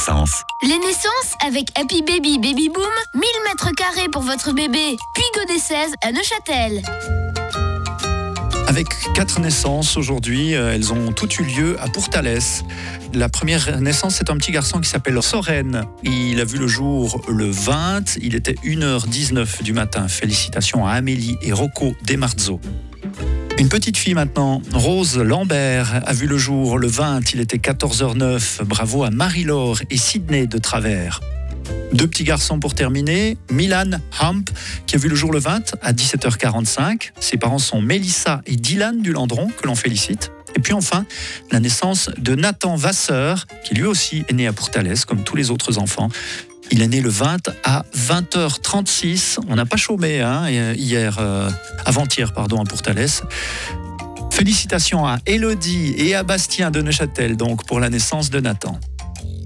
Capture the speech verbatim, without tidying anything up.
naissances. Les naissances avec Happy Baby Baby Boom, mille mètres carrés pour votre bébé, puis Godet seize à Neuchâtel. Avec quatre naissances aujourd'hui, elles ont toutes eu lieu à Pourtalès. La première naissance, c'est un petit garçon qui s'appelle Soren. Il a vu le jour le vingt, il était une heure dix-neuf du matin. Félicitations à Amélie et Rocco Desmarzo. Une petite fille maintenant, Rose Lambert, a vu le jour le vingt, il était quatorze heures neuf. Bravo à Marie-Laure et Sydney de Travers. Deux petits garçons pour terminer. Milan Hamp, qui a vu le jour le vingt à dix-sept heures quarante-cinq. Ses parents sont Mélissa et Dylan du Landron, que l'on félicite. Et puis enfin, la naissance de Nathan Vasseur, qui lui aussi est né à Pourtalès, comme tous les autres enfants. Il est né le vingt à vingt heures trente-six. On n'a pas chômé hein, hier, euh, avant-hier, pardon, à Pourtalès. Félicitations à Élodie et à Bastien de Neuchâtel, donc, pour la naissance de Nathan.